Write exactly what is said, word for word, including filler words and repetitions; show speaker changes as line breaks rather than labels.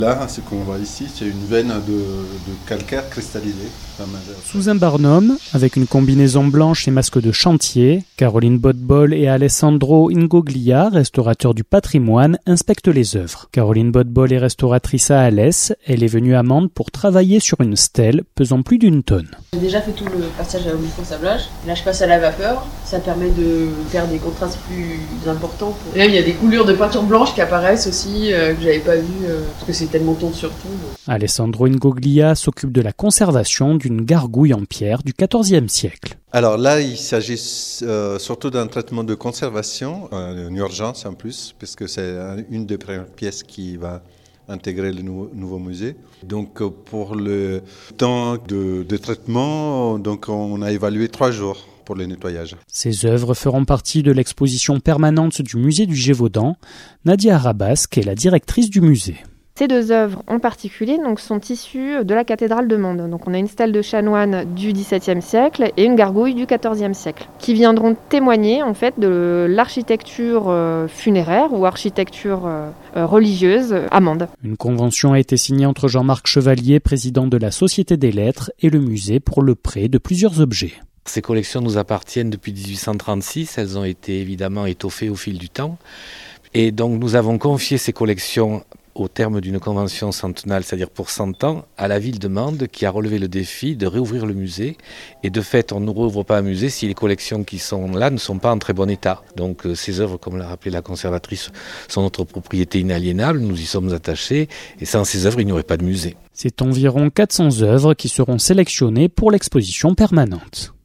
Là, ce qu'on voit ici, c'est une veine de, de calcaire cristallisé.
Sous un barnum, avec une combinaison blanche et masque de chantier, Caroline Bodbol et Alessandro Ingoglia, restaurateurs du patrimoine, inspectent les œuvres. Caroline Bodbol est restauratrice à Alès. Elle est venue à Mende pour travailler sur une stèle pesant plus d'une tonne.
J'ai déjà fait tout le passage au micro-sablage. Là, je passe à la vapeur. Ça permet de faire des contrastes plus importants. Et là, il y a des coulures de peinture blanche qui apparaissent aussi, euh, que j'avais pas vues, euh, parce que c'est tellement tonde sur tonde.
Alessandro Ingoglia s'occupe de la conservation d'une gargouille en pierre du quatorzième siècle.
Alors là, il s'agit euh, surtout d'un traitement de conservation, euh, une urgence en plus, puisque c'est une des premières pièces qui va intégrer le nouveau, nouveau musée. Donc pour le temps de, de traitement, donc on a évalué trois jours pour le nettoyage.
Ces œuvres feront partie de l'exposition permanente du musée du Gévaudan. Nadia Arabasque est la directrice du musée.
Ces deux œuvres en particulier donc, sont issues de la cathédrale de Mende. Donc, on a une stèle de chanoine du dix-septième siècle et une gargouille du quatorzième siècle, qui viendront témoigner en fait de l'architecture funéraire ou architecture religieuse à Mende.
Une convention a été signée entre Jean-Marc Chevalier, président de la Société des Lettres, et le musée pour le prêt de plusieurs objets.
Ces collections nous appartiennent depuis dix-huit cent trente-six. Elles ont été évidemment étoffées au fil du temps. Et donc nous avons confié ces collections au terme d'une convention centennale, c'est-à-dire pour cent ans, à la ville de Mende qui a relevé le défi de réouvrir le musée. Et de fait, on ne rouvre pas un musée si les collections qui sont là ne sont pas en très bon état. Donc ces œuvres, comme l'a rappelé la conservatrice, sont notre propriété inaliénable, nous y sommes attachés, et sans ces œuvres, il n'y aurait pas de musée.
C'est environ quatre cents œuvres qui seront sélectionnées pour l'exposition permanente.